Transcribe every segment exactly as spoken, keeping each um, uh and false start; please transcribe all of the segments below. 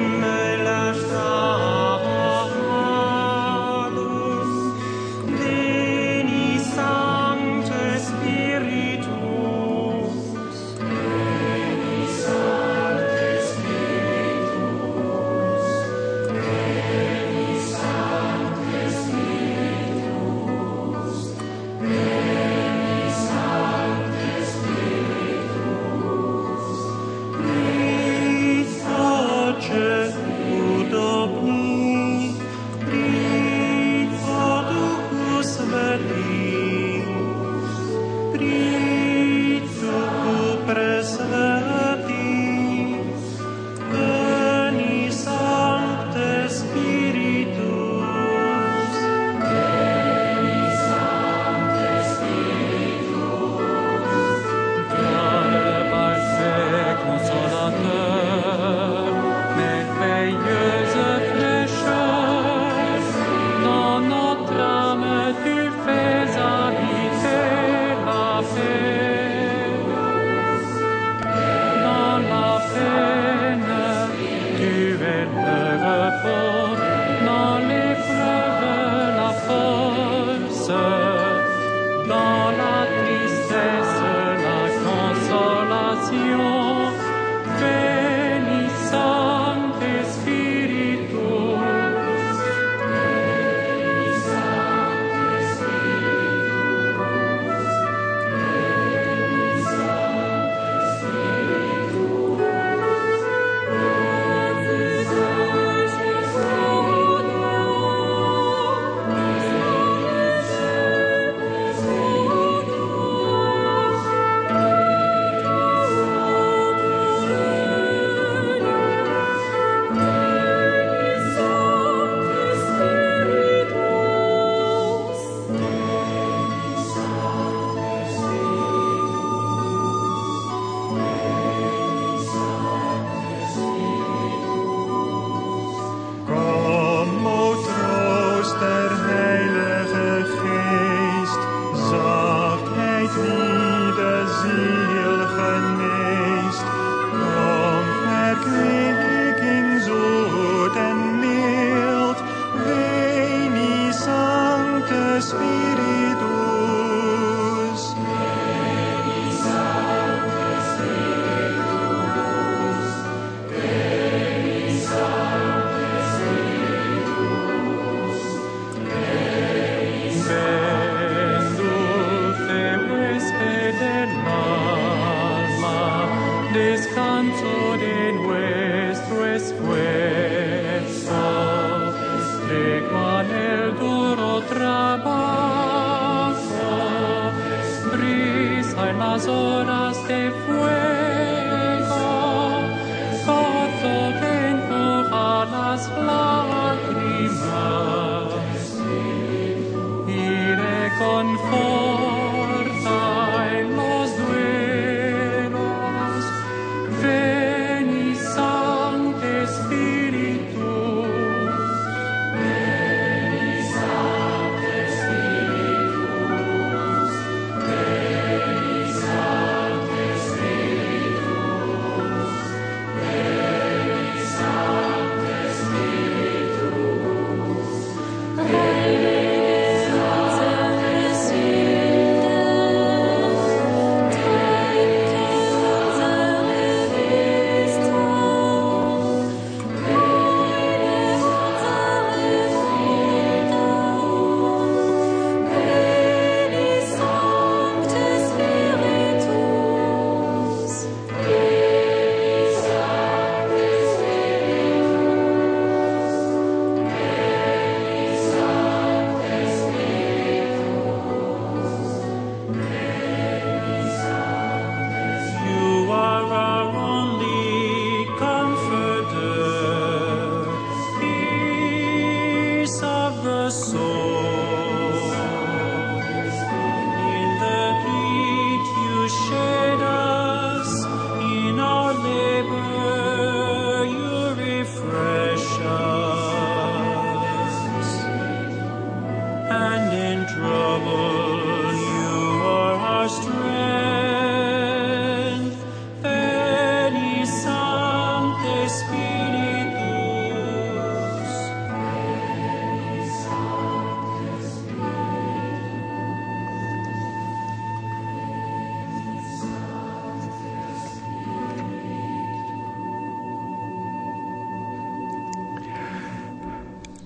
Spiritus,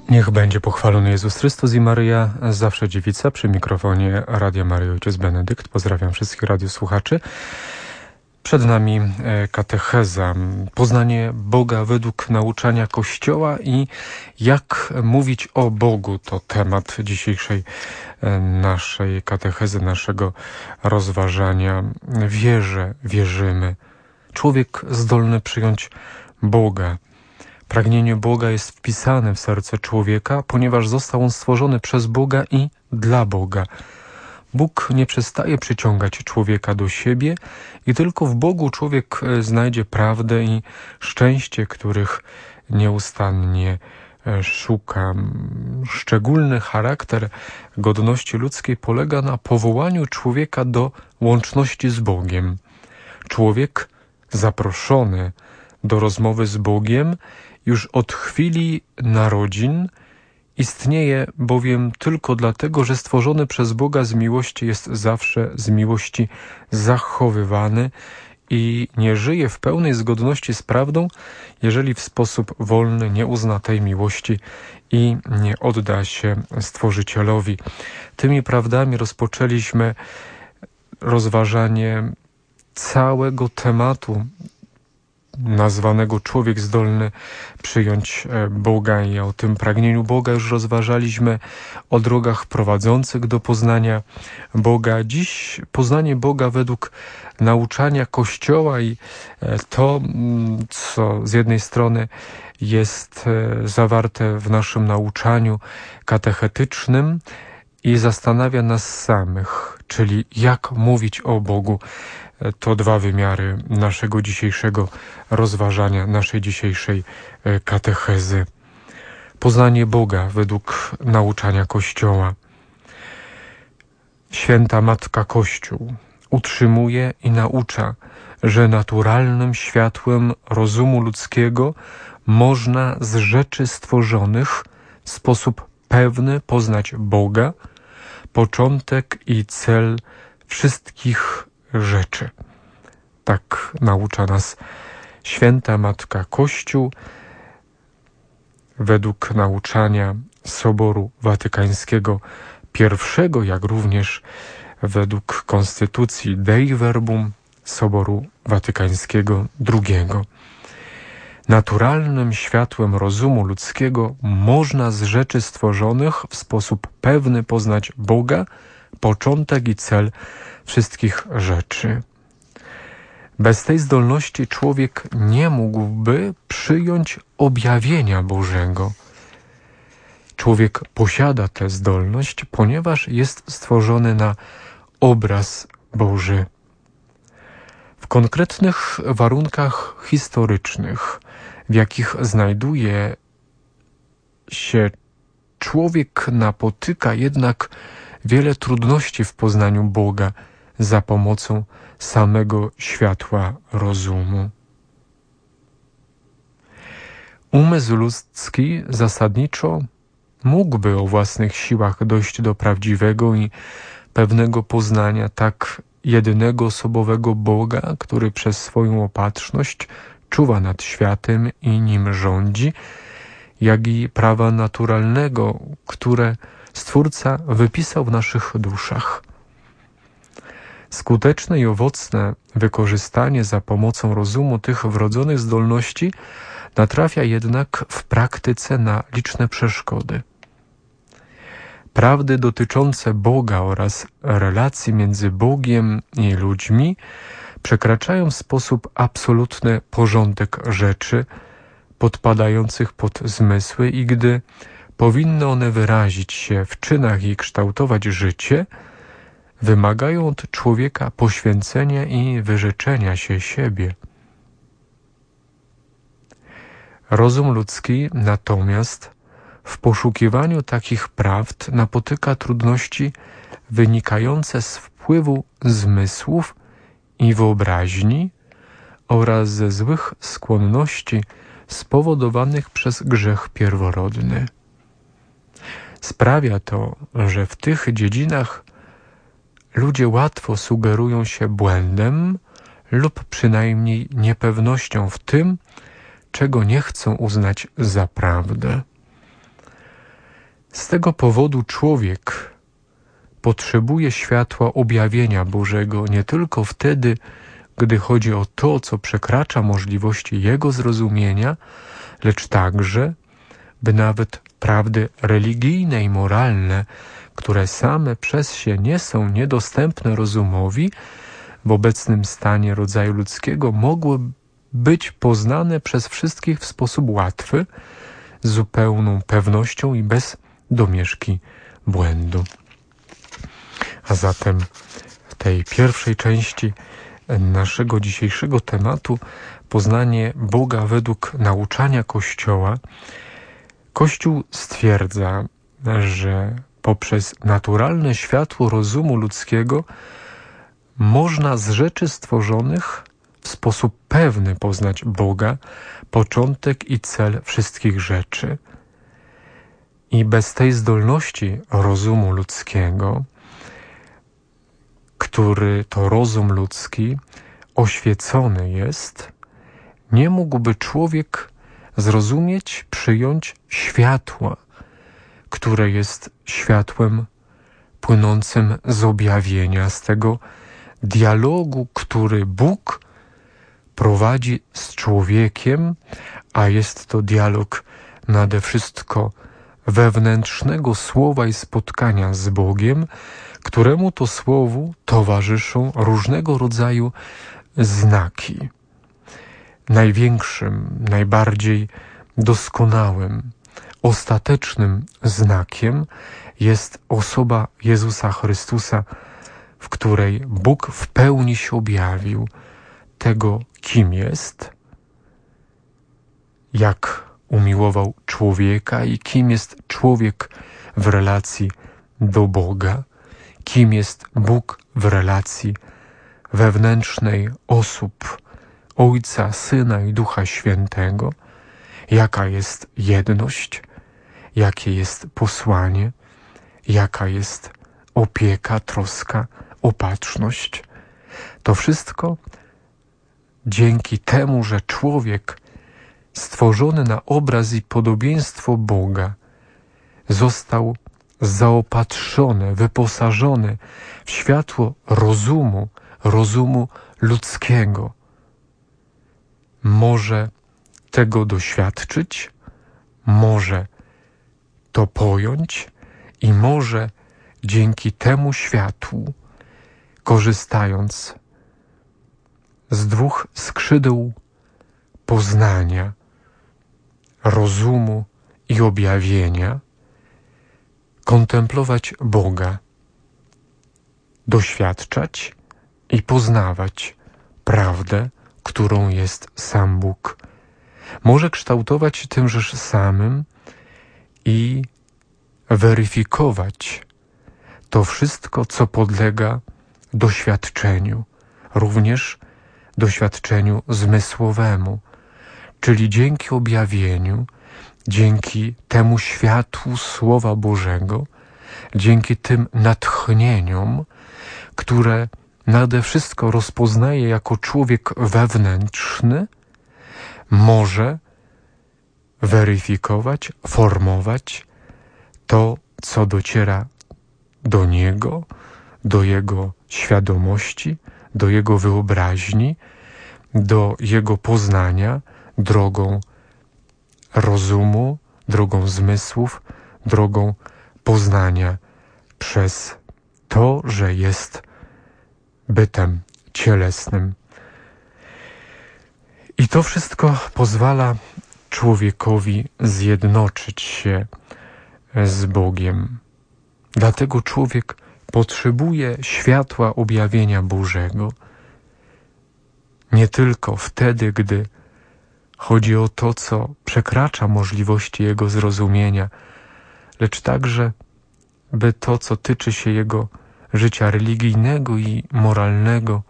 Niech będzie pochwalony Jezus Chrystus i Maryja, zawsze dziewica, przy mikrofonie Radia Maryja Ojciec Benedykt. Pozdrawiam wszystkich radiosłuchaczy. Przed nami katecheza, poznanie Boga według nauczania Kościoła i jak mówić o Bogu. To temat dzisiejszej naszej katechezy, naszego rozważania. Wierzę, wierzymy. Człowiek zdolny przyjąć Boga. Pragnienie Boga jest wpisane w serce człowieka, ponieważ został on stworzony przez Boga i dla Boga. Bóg nie przestaje przyciągać człowieka do siebie i tylko w Bogu człowiek znajdzie prawdę i szczęście, których nieustannie szuka. Szczególny charakter godności ludzkiej polega na powołaniu człowieka do łączności z Bogiem. Człowiek zaproszony do rozmowy z Bogiem już od chwili narodzin istnieje bowiem tylko dlatego, że stworzony przez Boga z miłości jest zawsze z miłości zachowywany i nie żyje w pełnej zgodności z prawdą, jeżeli w sposób wolny nie uzna tej miłości i nie odda się Stworzycielowi. Tymi prawdami rozpoczęliśmy rozważanie całego tematu nazwanego człowiek zdolny przyjąć Boga, i o tym pragnieniu Boga już rozważaliśmy, o drogach prowadzących do poznania Boga. Dziś poznanie Boga według nauczania Kościoła i to, co z jednej strony jest zawarte w naszym nauczaniu katechetycznym i zastanawia nas samych, czyli jak mówić o Bogu. To dwa wymiary naszego dzisiejszego rozważania, naszej dzisiejszej katechezy. Poznanie Boga według nauczania Kościoła. Święta Matka Kościół utrzymuje i naucza, że naturalnym światłem rozumu ludzkiego można z rzeczy stworzonych w sposób pewny poznać Boga, początek i cel wszystkich rzeczy. Tak naucza nas Święta Matka Kościół według nauczania Soboru Watykańskiego pierwszego, jak również według Konstytucji Dei Verbum Soboru Watykańskiego drugiego. Naturalnym światłem rozumu ludzkiego można z rzeczy stworzonych w sposób pewny poznać Boga, początek i cel wszystkich rzeczy. Bez tej zdolności człowiek nie mógłby przyjąć objawienia Bożego. Człowiek posiada tę zdolność, ponieważ jest stworzony na obraz Boży. W konkretnych warunkach historycznych, w jakich znajduje się człowiek, napotyka jednak wiele trudności w poznaniu Boga za pomocą samego światła rozumu. Umysł ludzki zasadniczo mógłby o własnych siłach dojść do prawdziwego i pewnego poznania tak jedynego osobowego Boga, który przez swoją opatrzność czuwa nad światem i nim rządzi, jak i prawa naturalnego, które Stwórca wypisał w naszych duszach. Skuteczne i owocne wykorzystanie za pomocą rozumu tych wrodzonych zdolności natrafia jednak w praktyce na liczne przeszkody. Prawdy dotyczące Boga oraz relacji między Bogiem i ludźmi przekraczają w sposób absolutny porządek rzeczy podpadających pod zmysły i gdy powinny one wyrazić się w czynach i kształtować życie, wymagają od człowieka poświęcenia i wyrzeczenia się siebie. Rozum ludzki natomiast w poszukiwaniu takich prawd napotyka trudności wynikające z wpływu zmysłów i wyobraźni oraz ze złych skłonności spowodowanych przez grzech pierworodny. Sprawia to, że w tych dziedzinach ludzie łatwo sugerują się błędem lub przynajmniej niepewnością w tym, czego nie chcą uznać za prawdę. Z tego powodu człowiek potrzebuje światła objawienia Bożego nie tylko wtedy, gdy chodzi o to, co przekracza możliwości jego zrozumienia, lecz także, by nawet prawdy religijne i moralne, które same przez się nie są niedostępne rozumowi, w obecnym stanie rodzaju ludzkiego mogły być poznane przez wszystkich w sposób łatwy, z zupełną pewnością i bez domieszki błędu. A zatem w tej pierwszej części naszego dzisiejszego tematu, poznanie Boga według nauczania Kościoła, Kościół stwierdza, że poprzez naturalne światło rozumu ludzkiego można z rzeczy stworzonych w sposób pewny poznać Boga, początek i cel wszystkich rzeczy. I bez tej zdolności rozumu ludzkiego, który to rozum ludzki oświecony jest, nie mógłby człowiek zrozumieć, przyjąć światła, które jest światłem płynącym z objawienia, z tego dialogu, który Bóg prowadzi z człowiekiem, a jest to dialog nade wszystko wewnętrznego słowa i spotkania z Bogiem, któremu to słowu towarzyszą różnego rodzaju znaki. Największym, najbardziej doskonałym, ostatecznym znakiem jest osoba Jezusa Chrystusa, w której Bóg w pełni się objawił, tego, kim jest, jak umiłował człowieka i kim jest człowiek w relacji do Boga, kim jest Bóg w relacji wewnętrznej osób Ojca, Syna i Ducha Świętego, jaka jest jedność, jakie jest posłanie, jaka jest opieka, troska, opatrzność. To wszystko dzięki temu, że człowiek stworzony na obraz i podobieństwo Boga został zaopatrzony, wyposażony w światło rozumu, rozumu ludzkiego. Może tego doświadczyć, może to pojąć i może dzięki temu światłu, korzystając z dwóch skrzydeł poznania, rozumu i objawienia, kontemplować Boga, doświadczać i poznawać prawdę, którą jest sam Bóg. Może kształtować tymżeż samym i weryfikować to wszystko, co podlega doświadczeniu, również doświadczeniu zmysłowemu, czyli dzięki objawieniu, dzięki temu światłu Słowa Bożego, dzięki tym natchnieniom, które nade wszystko rozpoznaje jako człowiek wewnętrzny, może weryfikować, formować to, co dociera do niego, do jego świadomości, do jego wyobraźni, do jego poznania drogą rozumu, drogą zmysłów, drogą poznania przez to, że jest bytem cielesnym. I to wszystko pozwala człowiekowi zjednoczyć się z Bogiem. Dlatego człowiek potrzebuje światła objawienia Bożego nie tylko wtedy, gdy chodzi o to, co przekracza możliwości jego zrozumienia, lecz także, by to, co tyczy się jego życia religijnego i moralnego,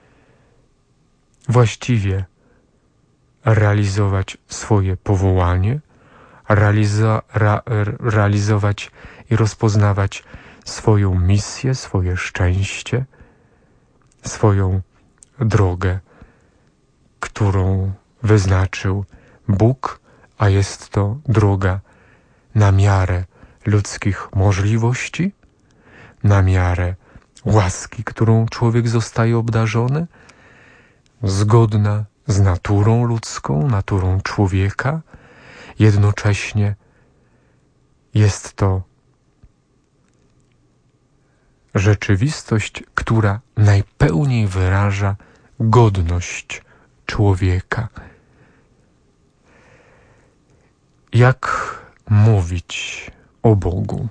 właściwie realizować swoje powołanie, realizo- ra- realizować i rozpoznawać swoją misję, swoje szczęście, swoją drogę, którą wyznaczył Bóg, a jest to droga na miarę ludzkich możliwości, na miarę łaski, którą człowiek zostaje obdarzony, zgodna z naturą ludzką, naturą człowieka. Jednocześnie jest to rzeczywistość, która najpełniej wyraża godność człowieka. Jak mówić o Bogu?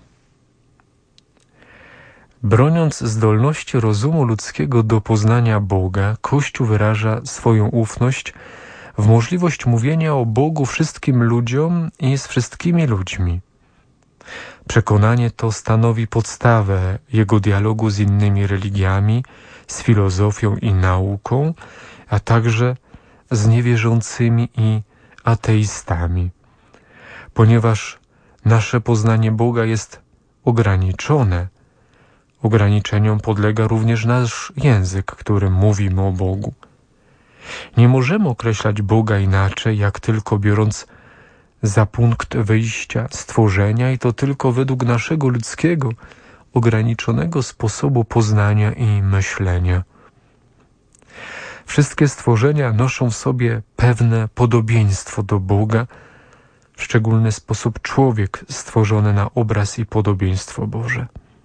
Broniąc zdolności rozumu ludzkiego do poznania Boga, Kościół wyraża swoją ufność w możliwość mówienia o Bogu wszystkim ludziom i z wszystkimi ludźmi. Przekonanie to stanowi podstawę jego dialogu z innymi religiami, z filozofią i nauką, a także z niewierzącymi i ateistami. Ponieważ nasze poznanie Boga jest ograniczone, ograniczeniom podlega również nasz język, którym mówimy o Bogu. Nie możemy określać Boga inaczej, jak tylko biorąc za punkt wyjścia stworzenia i to tylko według naszego ludzkiego, ograniczonego sposobu poznania i myślenia. Wszystkie stworzenia noszą w sobie pewne podobieństwo do Boga, w szczególny sposób człowiek stworzony na obraz i podobieństwo Boże.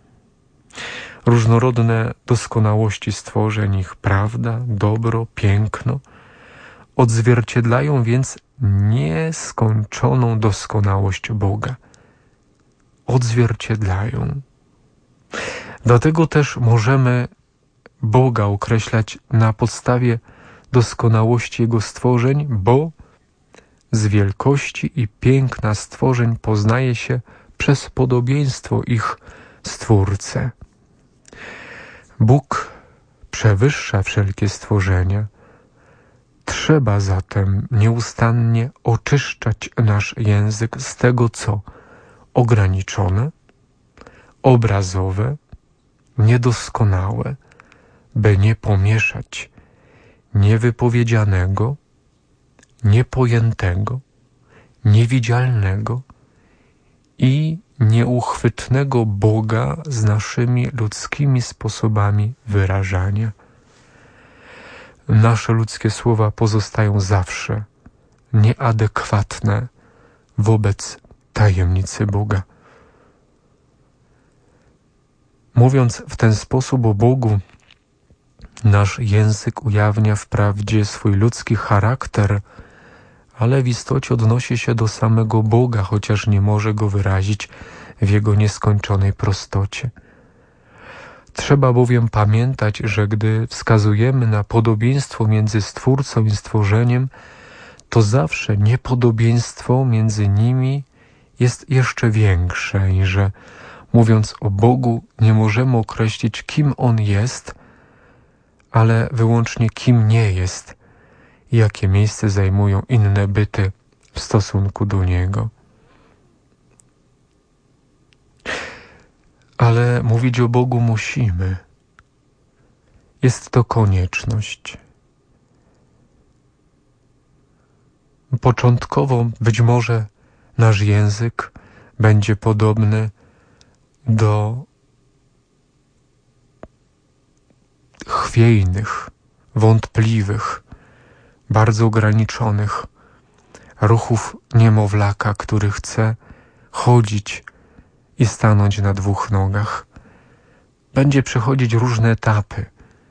Różnorodne doskonałości stworzeń, ich prawda, dobro, piękno odzwierciedlają więc nieskończoną doskonałość Boga. Odzwierciedlają. Dlatego też możemy Boga określać na podstawie doskonałości Jego stworzeń, bo z wielkości i piękna stworzeń poznaje się przez podobieństwo ich Stwórcę. Bóg przewyższa wszelkie stworzenia. Trzeba zatem nieustannie oczyszczać nasz język z tego, co ograniczone, obrazowe, niedoskonałe, by nie pomieszać niewypowiedzianego, niepojętego, niewidzialnego i nieuchwytnego Boga z naszymi ludzkimi sposobami wyrażania. Nasze ludzkie słowa pozostają zawsze nieadekwatne wobec tajemnicy Boga. Mówiąc w ten sposób o Bogu, nasz język ujawnia wprawdzie swój ludzki charakter, ale w istocie odnosi się do samego Boga, chociaż nie może go wyrazić w Jego nieskończonej prostocie. Trzeba bowiem pamiętać, że gdy wskazujemy na podobieństwo między Stwórcą i stworzeniem, to zawsze niepodobieństwo między nimi jest jeszcze większe i że, mówiąc o Bogu, nie możemy określić, kim On jest, ale wyłącznie kim nie jest i jakie miejsce zajmują inne byty w stosunku do Niego. Ale mówić o Bogu musimy. Jest to konieczność. Początkowo być może nasz język będzie podobny do chwiejnych, wątpliwych, bardzo ograniczonych ruchów niemowlaka, który chce chodzić i stanąć na dwóch nogach. Będzie przechodzić różne etapy.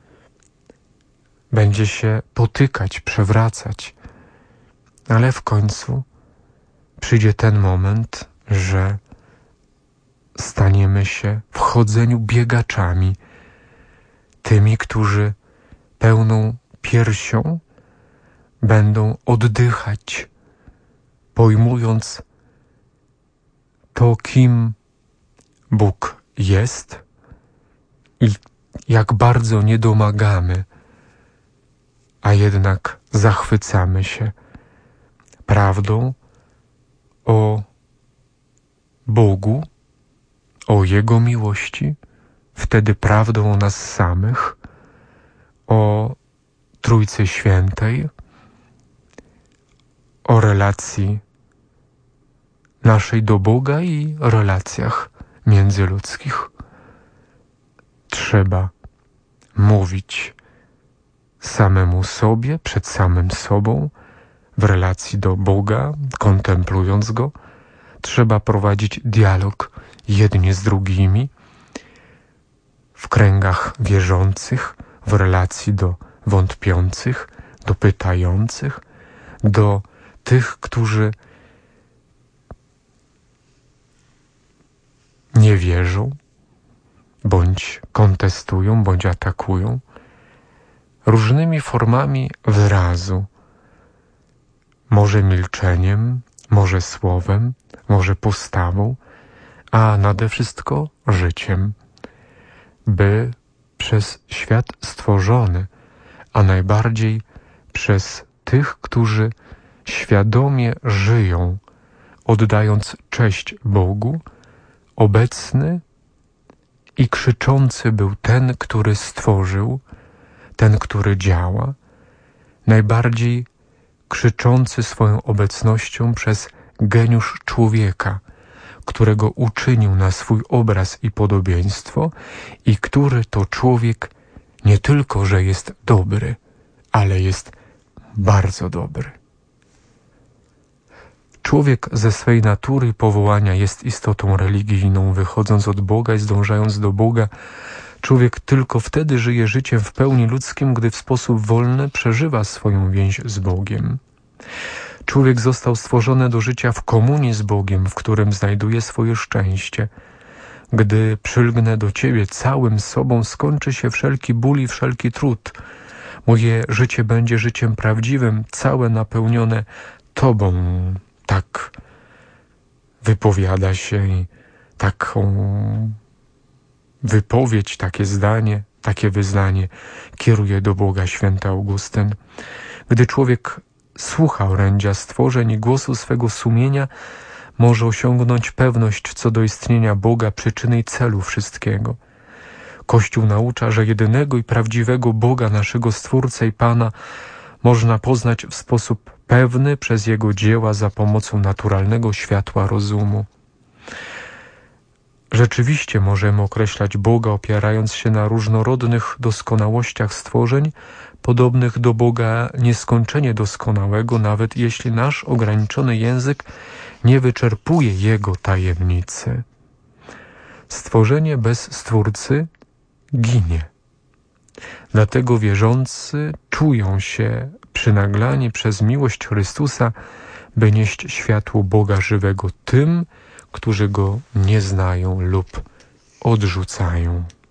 Będzie się potykać, przewracać. Ale w końcu przyjdzie ten moment, że staniemy się w chodzeniu biegaczami, tymi, którzy pełną piersią będą oddychać, pojmując to, kim Bóg jest i jak bardzo nie domagamy, a jednak zachwycamy się prawdą o Bogu, o Jego miłości, wtedy prawdą o nas samych, o Trójcy Świętej, o relacji naszej do Boga i relacjach międzyludzkich. Trzeba mówić samemu sobie, przed samym sobą, w relacji do Boga, kontemplując Go. Trzeba prowadzić dialog jedni z drugimi, w kręgach wierzących, w relacji do wątpiących, do pytających, do tych, którzy nie wierzą, bądź kontestują, bądź atakują, różnymi formami wyrazu, może milczeniem, może słowem, może postawą, a nade wszystko życiem, by przez świat stworzony, a najbardziej przez tych, którzy świadomie żyją, oddając cześć Bogu, obecny i krzyczący był ten, który stworzył, ten, który działa, najbardziej krzyczący swoją obecnością przez geniusz człowieka, którego uczynił na swój obraz i podobieństwo i który to człowiek nie tylko, że jest dobry, ale jest bardzo dobry. Człowiek ze swej natury i powołania jest istotą religijną. Wychodząc od Boga i zdążając do Boga, człowiek tylko wtedy żyje życiem w pełni ludzkim, gdy w sposób wolny przeżywa swoją więź z Bogiem. Człowiek został stworzony do życia w komunii z Bogiem, w którym znajduje swoje szczęście. Gdy przylgnę do Ciebie całym sobą, skończy się wszelki ból i wszelki trud. Moje życie będzie życiem prawdziwym, całe napełnione Tobą. Tak wypowiada się i taką wypowiedź, takie zdanie, takie wyznanie kieruje do Boga święty Augustyn. Gdy człowiek słucha orędzia stworzeń i głosu swego sumienia, może osiągnąć pewność co do istnienia Boga, przyczyny i celu wszystkiego. Kościół naucza, że jedynego i prawdziwego Boga, naszego Stwórcę i Pana, można poznać w sposób pewny przez Jego dzieła za pomocą naturalnego światła rozumu. Rzeczywiście możemy określać Boga, opierając się na różnorodnych doskonałościach stworzeń, podobnych do Boga nieskończenie doskonałego, nawet jeśli nasz ograniczony język nie wyczerpuje Jego tajemnicy. Stworzenie bez Stwórcy ginie. Dlatego wierzący czują się przynaglani przez miłość Chrystusa, by nieść światło Boga żywego tym, którzy Go nie znają lub odrzucają.